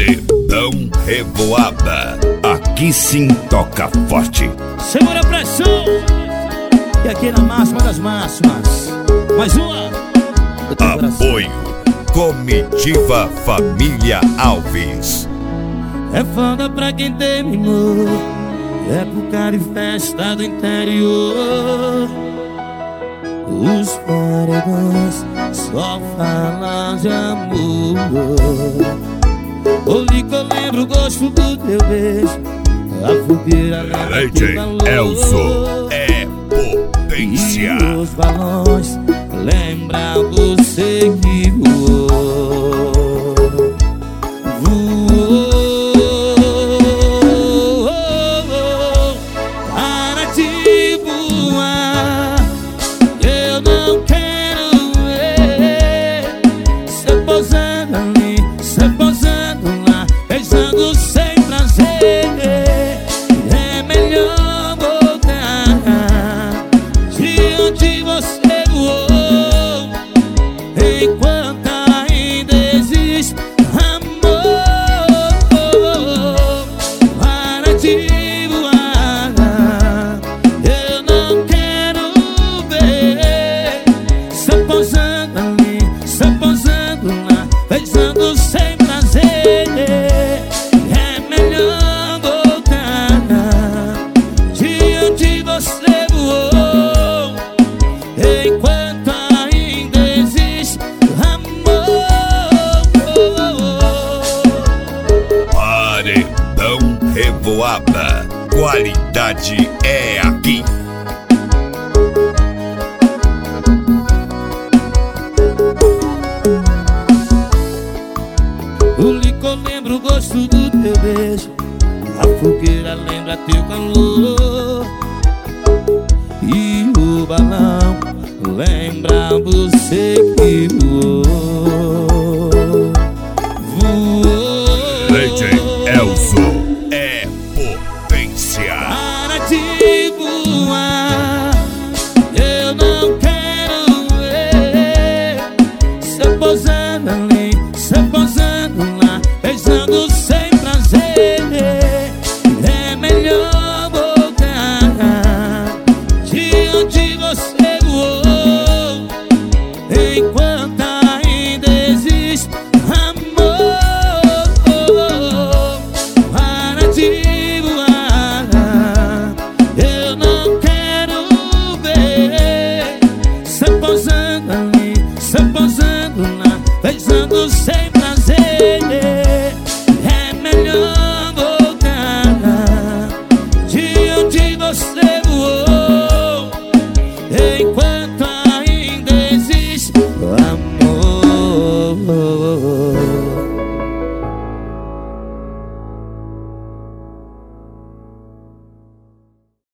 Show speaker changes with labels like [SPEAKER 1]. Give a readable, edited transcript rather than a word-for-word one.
[SPEAKER 1] Paredão Revoada. Aqui sim toca forte.
[SPEAKER 2] Segura a pressão. E aqui na máxima das máximas. Mais uma.
[SPEAKER 1] Apoio Comitiva Família Alves.
[SPEAKER 2] É foda pra quem terminou. É pro cara em festa do interior. Os paredões só falam de amor. Hoje que eu lembro o gosto do teu beijo. A fogueira lembra teu calor.
[SPEAKER 1] Elso é potência.
[SPEAKER 2] E os balões lembram você que voou. Para de voar. Eu não quero ver você pousando ali, você pousando lá, beijando sem prazer. É melhor voltar de onde você voou, enquanto ainda existe amor. Para de voar. Eu não quero ver você pousando ali, você pousando lá, beijando sem prazer. É melhor voltar de onde você voou, enquanto ainda existe amor.
[SPEAKER 1] Paredão Revoada. Qualidade é aqui.
[SPEAKER 2] O licor lembra o gosto do teu beijo. A fogueira lembra teu calor. E o balão lembra você que voou.
[SPEAKER 1] DJ Elso é potência.
[SPEAKER 2] Para de voar. Eu não quero ver você pousando ali, você pousando lá, beijando sem prazer. É melhor voltar de onde você voou, enquanto ainda existe amor. Para de voar. Eu não quero ver você pousando ali, você pousando lá, beijando sem prazer.